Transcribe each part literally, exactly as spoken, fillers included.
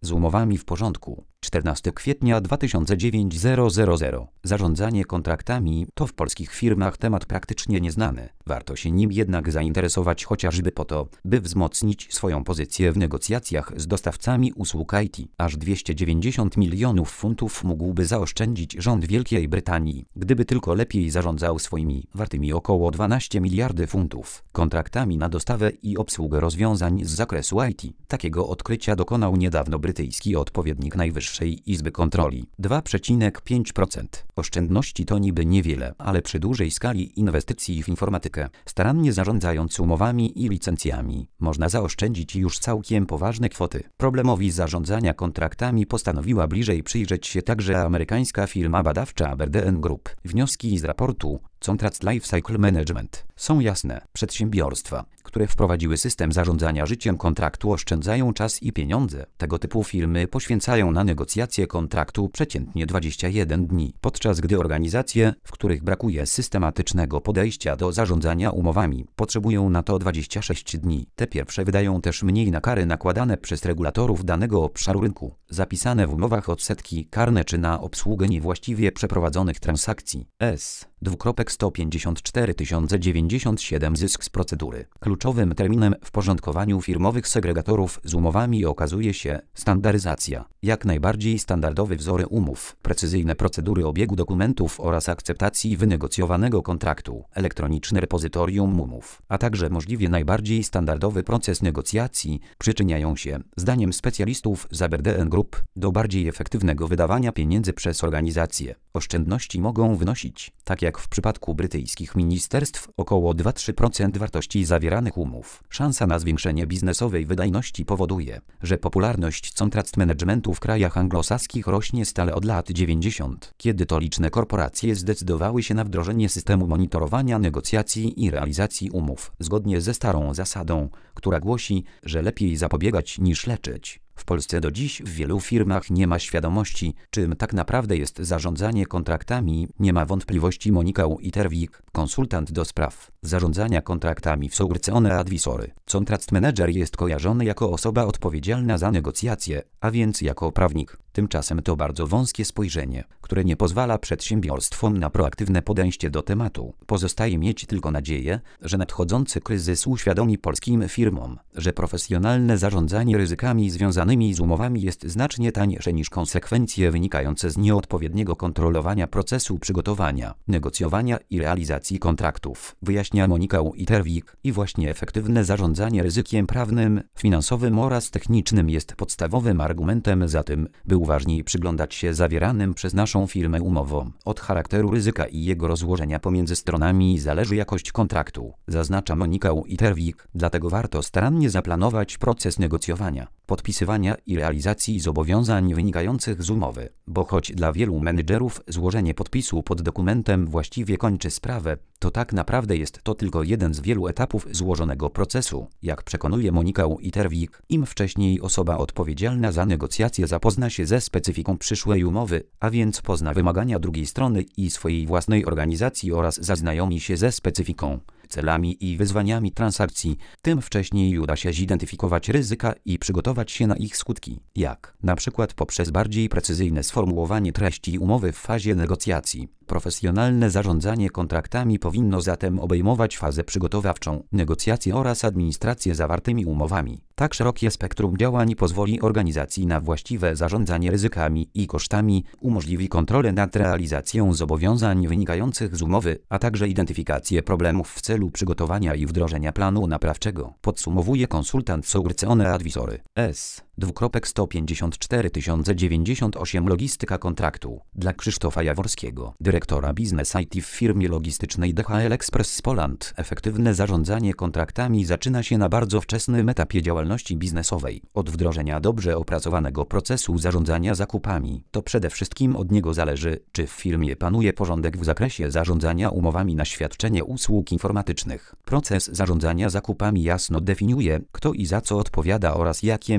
z umowami w porządku. czternastego kwietnia dwa tysiące dziewiątego. Zarządzanie kontraktami to w polskich firmach temat praktycznie nieznany. Warto się nim jednak zainteresować chociażby po to, by wzmocnić swoją pozycję w negocjacjach z dostawcami usług I T. Aż dwieście dziewięćdziesiąt milionów funtów mógłby zaoszczędzić rząd Wielkiej Brytanii, gdyby tylko lepiej zarządzał swoimi, wartymi około dwanaście miliardów funtów, kontraktami na dostawę i obsługę rozwiązań z zakresu I T. Takiego odkrycia dokonał niedawno brytyjski odpowiednik Najwyższej Izby Kontroli. dwa przecinek pięć procent. Oszczędności to niby niewiele, ale przy dużej skali inwestycji w informatykę, starannie zarządzając umowami i licencjami, można zaoszczędzić już całkiem poważne kwoty. Problemowi zarządzania kontraktami postanowiła bliżej przyjrzeć się także amerykańska firma badawcza Aberdeen Group. Wnioski z raportu Contract Lifecycle Management są jasne. Przedsiębiorstwa, które wprowadziły system zarządzania życiem kontraktu, oszczędzają czas i pieniądze. Tego typu firmy poświęcają na negocjacje kontraktu przeciętnie dwadzieścia jeden dni, podczas gdy organizacje, w których brakuje systematycznego podejścia do zarządzania umowami, potrzebują na to dwadzieścia sześć dni. Te pierwsze wydają też mniej na kary nakładane przez regulatorów danego obszaru rynku, zapisane w umowach odsetki karne czy na obsługę niewłaściwie przeprowadzonych transakcji. S. sto pięćdziesiąt cztery tysiące dziewięćdziesiąt siedem Zysk z procedury. Kluczowym terminem w porządkowaniu firmowych segregatorów z umowami okazuje się standaryzacja. Jak najbardziej standardowe wzory umów, precyzyjne procedury obiegu dokumentów oraz akceptacji wynegocjowanego kontraktu, elektroniczne repozytorium umów, a także możliwie najbardziej standardowy proces negocjacji przyczyniają się, zdaniem specjalistów z Aberdeen Group, do bardziej efektywnego wydawania pieniędzy przez organizacje. Oszczędności mogą wynosić, tak jak w przypadku brytyjskich ministerstw, około dwa do trzech procent wartości zawieranych umów. Szansa na zwiększenie biznesowej wydajności powoduje, że popularność contract managementu w krajach anglosaskich rośnie stale od lat dziewięćdziesiątych, kiedy to liczne korporacje zdecydowały się na wdrożenie systemu monitorowania negocjacji i realizacji umów, zgodnie ze starą zasadą, która głosi, że lepiej zapobiegać niż leczyć. W Polsce do dziś w wielu firmach nie ma świadomości, czym tak naprawdę jest zarządzanie kontraktami. Nie ma wątpliwości Monika Iterwik, konsultant do spraw zarządzania kontraktami w Sourcone Advisory. Contract manager jest kojarzony jako osoba odpowiedzialna za negocjacje, a więc jako prawnik. Tymczasem to bardzo wąskie spojrzenie, które nie pozwala przedsiębiorstwom na proaktywne podejście do tematu. Pozostaje mieć tylko nadzieję, że nadchodzący kryzys uświadomi polskim firmom, że profesjonalne zarządzanie ryzykami związanymi z umowami jest znacznie tańsze niż konsekwencje wynikające z nieodpowiedniego kontrolowania procesu przygotowania, negocjowania i realizacji kontraktów, wyjaśnia Monika Iterwik. I właśnie efektywne zarządzanie ryzykiem prawnym, finansowym oraz technicznym jest podstawowym argumentem za tym, by uważniej przyglądać się zawieranym przez naszą firmę umowom. Od charakteru ryzyka i jego rozłożenia pomiędzy stronami zależy jakość kontraktu, zaznacza Monika Iterwik, dlatego warto starannie zaplanować proces negocjowania, podpisywania i realizacji zobowiązań wynikających z umowy, bo choć dla wielu menedżerów złożenie podpisu pod dokumentem właściwie kończy sprawę, to tak naprawdę jest to tylko jeden z wielu etapów złożonego procesu. Jak przekonuje Monika Iterwik, im wcześniej osoba odpowiedzialna za negocjacje zapozna się ze specyfiką przyszłej umowy, a więc pozna wymagania drugiej strony i swojej własnej organizacji oraz zaznajomi się ze specyfiką, celami i wyzwaniami transakcji, tym wcześniej uda się zidentyfikować ryzyka i przygotować się na ich skutki, jak na przykład poprzez bardziej precyzyjne sformułowanie treści umowy w fazie negocjacji. Profesjonalne zarządzanie kontraktami powinno zatem obejmować fazę przygotowawczą, negocjacje oraz administrację zawartymi umowami. Tak szerokie spektrum działań pozwoli organizacji na właściwe zarządzanie ryzykami i kosztami, umożliwi kontrolę nad realizacją zobowiązań wynikających z umowy, a także identyfikację problemów w celu przygotowania i wdrożenia planu naprawczego, podsumowuje konsultant Sourcone Advisory. S. sto pięćdziesiąt cztery tysiące dziewięćdziesiąt osiem Logistyka kontraktu. Dla Krzysztofa Jaworskiego, dyrektora biznes I T w firmie logistycznej D H L Express Poland, efektywne zarządzanie kontraktami zaczyna się na bardzo wczesnym etapie działalności biznesowej. Od wdrożenia dobrze opracowanego procesu zarządzania zakupami. To przede wszystkim od niego zależy, czy w firmie panuje porządek w zakresie zarządzania umowami na świadczenie usług informatycznych. Proces zarządzania zakupami jasno definiuje, kto i za co odpowiada oraz jakie ma uprawnienia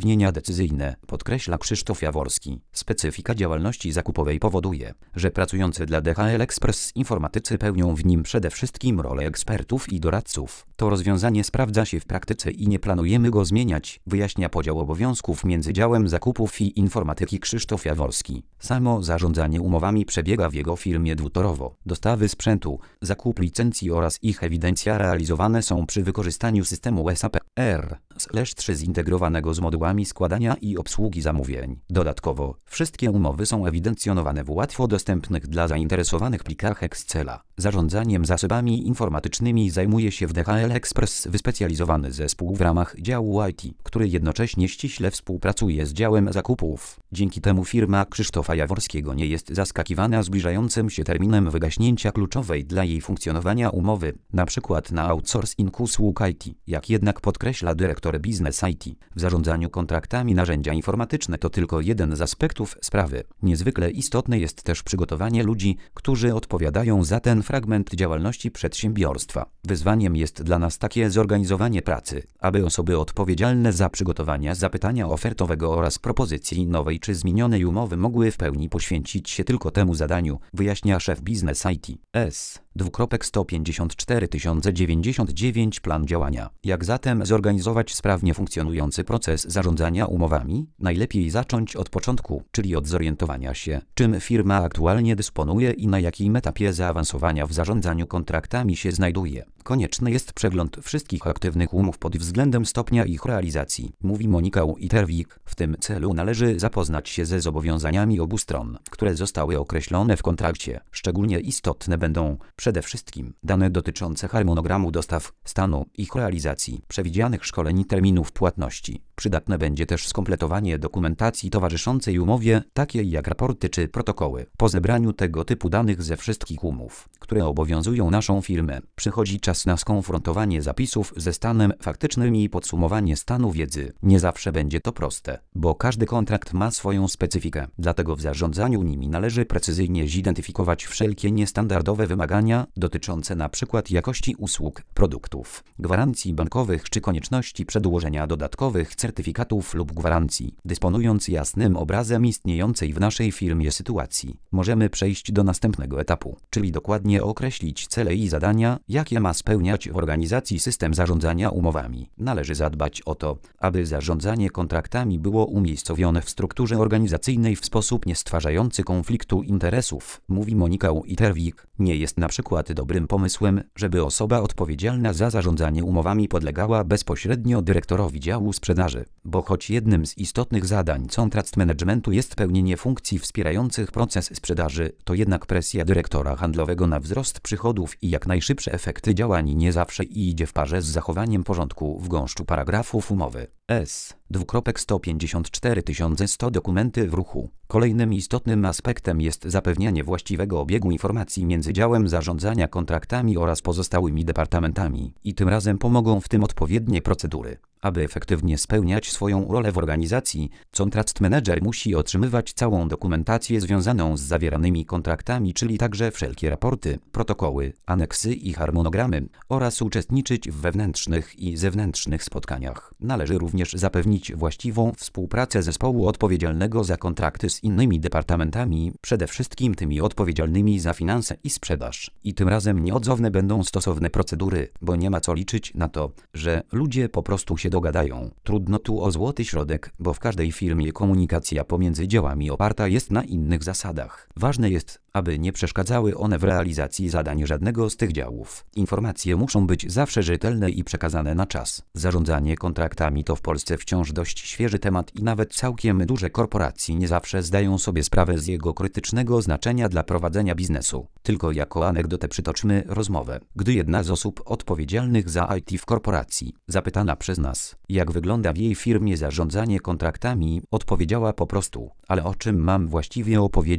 uzależnienia decyzyjne, podkreśla Krzysztof Jaworski. Specyfika działalności zakupowej powoduje, że pracujący dla D H L Express informatycy pełnią w nim przede wszystkim rolę ekspertów i doradców. To rozwiązanie sprawdza się w praktyce i nie planujemy go zmieniać, wyjaśnia podział obowiązków między działem zakupów i informatyki Krzysztof Jaworski. Samo zarządzanie umowami przebiega w jego firmie dwutorowo. Dostawy sprzętu, zakup licencji oraz ich ewidencja realizowane są przy wykorzystaniu systemu S A P R trzy zintegrowanego z modułami składania i obsługi zamówień. Dodatkowo, wszystkie umowy są ewidencjonowane w łatwo dostępnych dla zainteresowanych plikach Excela. Zarządzaniem zasobami informatycznymi zajmuje się w D H L Express wyspecjalizowany zespół w ramach działu I T, który jednocześnie ściśle współpracuje z działem zakupów. Dzięki temu firma Krzysztofa Jaworskiego nie jest zaskakiwana zbliżającym się terminem wygaśnięcia kluczowej dla jej funkcjonowania umowy, np. na outsourcing usług I T. Jak jednak podkreśla dyrektor Business I T, w zarządzaniu kontraktami narzędzia informatyczne to tylko jeden z aspektów sprawy. Niezwykle istotne jest też przygotowanie ludzi, którzy odpowiadają za ten fragment działalności przedsiębiorstwa. Wyzwaniem jest dla nas takie zorganizowanie pracy, aby osoby odpowiedzialne za przygotowanie zapytania ofertowego oraz propozycji nowej czy zmienionej umowy mogły w pełni poświęcić się tylko temu zadaniu, wyjaśnia szef Business I T. S. sto pięćdziesiąt cztery tysiące dziewięćdziesiąt dziewięć Plan działania. Jak zatem zorganizować sprawnie funkcjonujący proces zarządzania umowami? Najlepiej zacząć od początku, czyli od zorientowania się, czym firma aktualnie dysponuje i na jakim etapie zaawansowania w zarządzaniu kontraktami się znajduje. Konieczny jest przegląd wszystkich aktywnych umów pod względem stopnia ich realizacji, mówi Monika Iterwik. W tym celu należy zapoznać się ze zobowiązaniami obu stron, które zostały określone w kontrakcie. Szczególnie istotne będą przede wszystkim dane dotyczące harmonogramu dostaw, stanu ich realizacji, przewidzianych szkoleń i terminów płatności. Przydatne będzie też skompletowanie dokumentacji towarzyszącej umowie, takiej jak raporty czy protokoły. Po zebraniu tego typu danych ze wszystkich umów, które obowiązują naszą firmę, przychodzi czas na skonfrontowanie zapisów ze stanem faktycznym i podsumowanie stanu wiedzy. Nie zawsze będzie to proste, bo każdy kontrakt ma swoją specyfikę. Dlatego w zarządzaniu nimi należy precyzyjnie zidentyfikować wszelkie niestandardowe wymagania dotyczące np. jakości usług, produktów, gwarancji bankowych czy konieczności przedłożenia dodatkowych certyfikatów lub gwarancji. Dysponując jasnym obrazem istniejącej w naszej firmie sytuacji, możemy przejść do następnego etapu, czyli dokładnie określić cele i zadania, jakie ma spełniać w organizacji system zarządzania umowami. Należy zadbać o to, aby zarządzanie kontraktami było umiejscowione w strukturze organizacyjnej w sposób nie stwarzający konfliktu interesów, mówi Monika Iterwik. Nie jest na przykład dobrym pomysłem, żeby osoba odpowiedzialna za zarządzanie umowami podlegała bezpośrednio dyrektorowi działu sprzedaży, bo choć jednym z istotnych zadań contract managementu jest pełnienie funkcji wspierających proces sprzedaży, to jednak presja dyrektora handlowego na wzrost przychodów i jak najszybsze efekty działań nie zawsze idzie w parze z zachowaniem porządku w gąszczu paragrafów umowy. S. sto pięćdziesiąt cztery tysiące sto Dokumenty w ruchu. Kolejnym istotnym aspektem jest zapewnianie właściwego obiegu informacji między działem zarządzania kontraktami oraz pozostałymi departamentami i tym razem pomogą w tym odpowiednie procedury. Aby efektywnie spełniać swoją rolę w organizacji, contract manager musi otrzymywać całą dokumentację związaną z zawieranymi kontraktami, czyli także wszelkie raporty, protokoły, aneksy i harmonogramy oraz uczestniczyć w wewnętrznych i zewnętrznych spotkaniach. Należy również zapewnić właściwą współpracę zespołu odpowiedzialnego za kontrakty z innymi departamentami, przede wszystkim tymi odpowiedzialnymi za finanse i sprzedaż. I tym razem nieodzowne będą stosowne procedury, bo nie ma co liczyć na to, że ludzie po prostu się dogadają. Trudno tu o złoty środek, bo w każdej firmie komunikacja pomiędzy działami oparta jest na innych zasadach. Ważne jest, aby nie przeszkadzały one w realizacji zadań żadnego z tych działów. Informacje muszą być zawsze rzetelne i przekazane na czas. Zarządzanie kontraktami to w Polsce wciąż dość świeży temat i nawet całkiem duże korporacje nie zawsze zdają sobie sprawę z jego krytycznego znaczenia dla prowadzenia biznesu. Tylko jako anegdotę przytoczmy rozmowę, gdy jedna z osób odpowiedzialnych za I T w korporacji, zapytana przez nas, jak wygląda w jej firmie zarządzanie kontraktami, odpowiedziała po prostu: ale o czym mam właściwie opowiedzieć?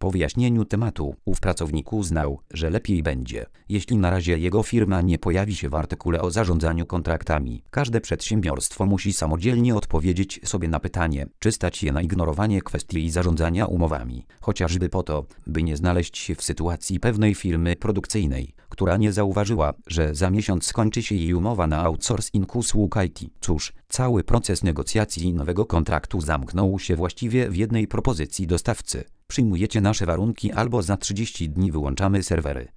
Po wyjaśnieniu tematu, ów pracownik uznał, że lepiej będzie, jeśli na razie jego firma nie pojawi się w artykule o zarządzaniu kontraktami. Każde przedsiębiorstwo musi samodzielnie odpowiedzieć sobie na pytanie, czy stać je na ignorowanie kwestii zarządzania umowami, chociażby po to, by nie znaleźć się w sytuacji pewnej firmy produkcyjnej, która nie zauważyła, że za miesiąc skończy się jej umowa na outsourcing usług I T. Cóż, cały proces negocjacji nowego kontraktu zamknął się właściwie w jednej propozycji dostawcy. Przyjmujecie nasze warunki albo za trzydzieści dni wyłączamy serwery.